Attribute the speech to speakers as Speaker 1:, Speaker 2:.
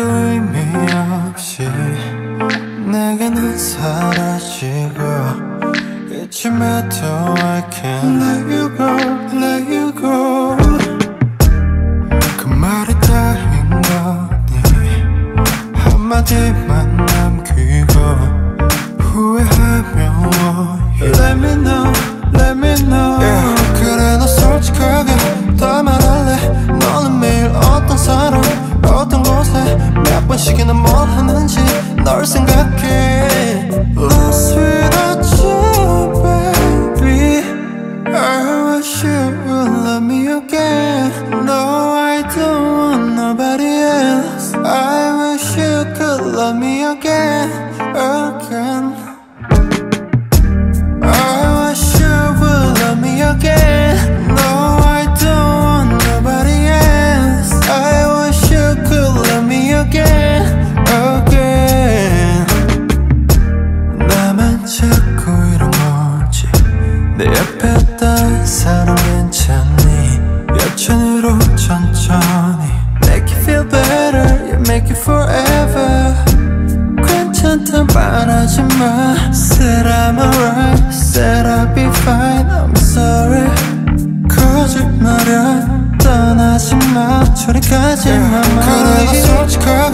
Speaker 1: 의미 없이 내게는 사라지고 잊음에도 I can't let you go, let you go. 그 말이 다인 거니 한마디만 남기고 후회하며 Let me know, let me know. Yeah. 그래 너 솔직하게 다 말할래. 너는 매일 어떤 사람 어떤 곳에 몇 번씩이나 뭘 하는지 널 생각해. Lost without you baby. I wish you would love me again. No, I don't want nobody else. I wish you could love me again, again. I wish you would love me again. No, I don't want nobody else. I wish you could love me again, again. 나만 자꾸 이런 거지. 내 옆에 다른 사람 괜찮니? 여천으로 천천히 Make you feel better, you make it forever. 괜찮단 말하지마. Said I'm alright, said I'll be fine, I'm sorry. 거짓말이야 떠나지마. 저리 가지마. 그래 너 솔직하게